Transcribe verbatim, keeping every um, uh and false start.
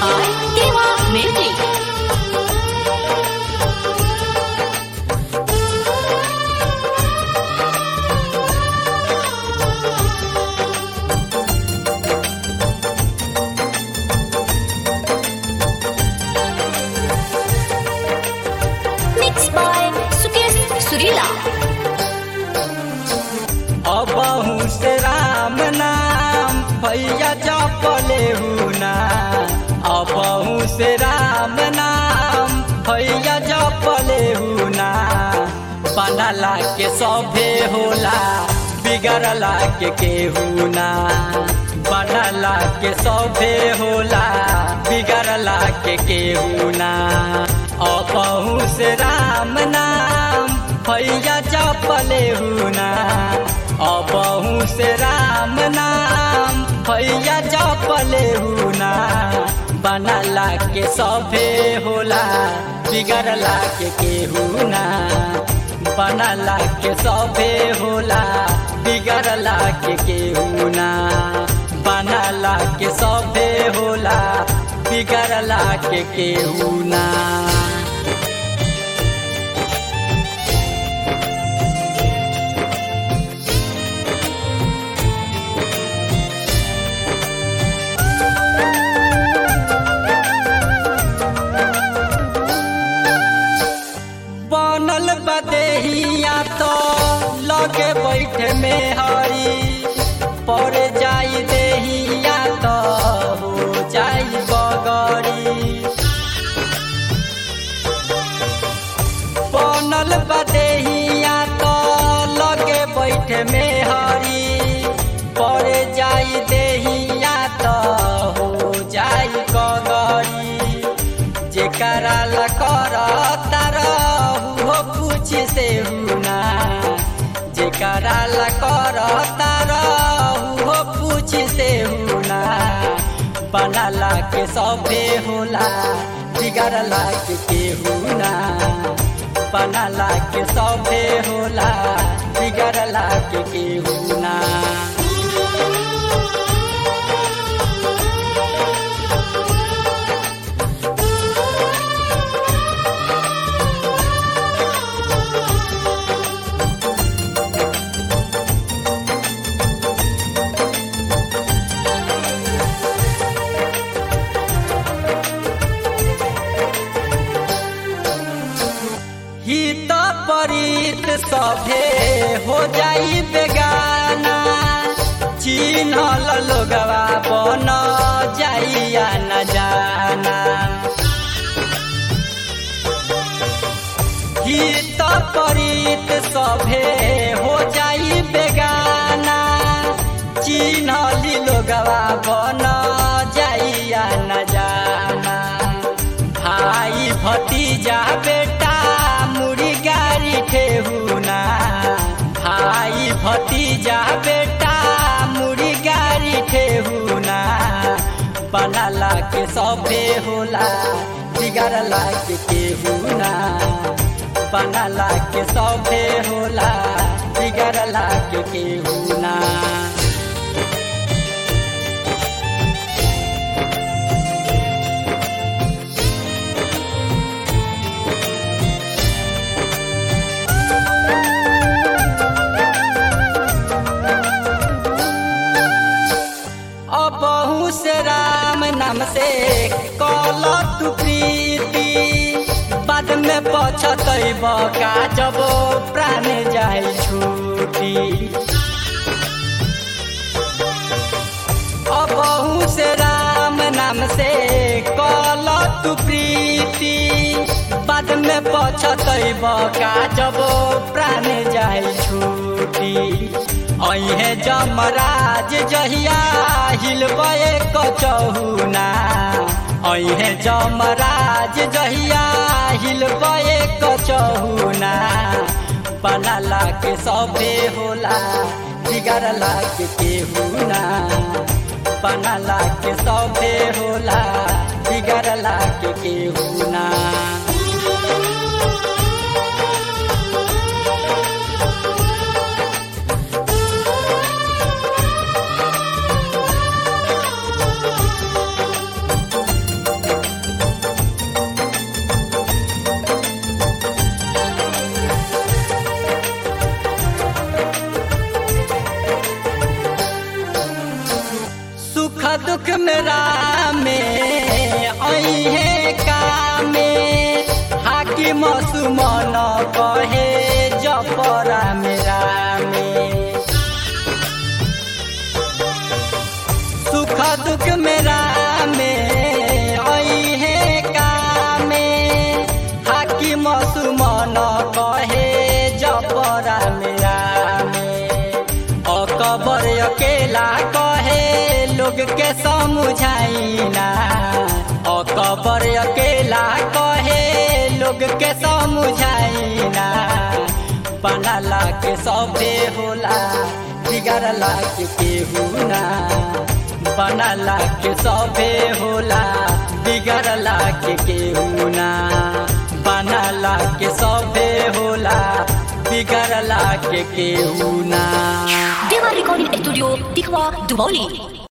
by Deva Music. Mixed by Sukesh Surila. अबहु से राम नाम भैया जपले हुना, अबहु से राम नाम भैया जपले हुना। बनला के सभे होला बिगड़ला के केहुना, बनला के सभे होला बिगड़ला के केहुना। अबहु से राम नाम भैया जपले हुना, अबहु से राम नाम भैया जपले हुना। बनला के सभे होला बिगड़ला के केहुना, बनला के सभे होला बिगड़ला के केहुना। बनला के सभे होला बिगड़ला के केहुना। बनल बदेहिया तो लगे बैठ में हरी, पर जाई देहिया तो हो जाई बगड़ी। बनल बदेहिया तो लगे बैठ में हरी, पर जाई देहिया तो हो जाई बगड़ी। जेकरा ला करता हो पूछ से हुना, जेकरा ला करता हो पूछ से हुना। बनला के सभे होला बिगड़ला के केहुना, बनला के सभे होला बिगड़ला के केहुना। हित परित सभे हो जाई बेगाना, चिन्हल लोगवा बन जाइया न जाना। हित परित सभे हो जाई बेगाना, चिन्हली लोगवा बन जाइया न जाना। भाई भतीजा बेटा मुड़ी गाड़ी ठेहुना, भाई भतीजा बेटा मुड़ी गाड़ी ठेहुना। बनला के सभे होला बिगड़ला के केहुना, बनला के सभे होला बिगड़ला के केहुना। अबहु से राम नाम से कल तू प्रीति, बाद में पछतैब का जब प्राण जाई छूटी। अबहु से राम नाम से कल तू प्रीति, बाद में पछतैब का जब प्राण जाई छूटी। अहे जमराज जहिया हिलबे कचहुना, अहे जमराज जहिया हिलबे कचहुना। बनला के सभे होला बिगड़ला के केहुना, बनला के सभे होला बिगड़ला के केहुना। दुख मेरा में अहे कामे हाकिम सुमन कहे जपरा मेरा में सुख दुख मेरा में अहे कामे हाकिम सुमन कहे जपरा मेरा में अकबर अकेला कहे लोग के समझाइना अकबर अकेला कहे लोग के समझाइना बनला के सबे होला बिगड़ला के केहू ना बनला के सबे होला बिगड़ला के केहू ना बनला के सबे होला बिगड़ला के केहू ना देवा रिकॉर्डिंग स्टूडियो तिखवा दुबौली।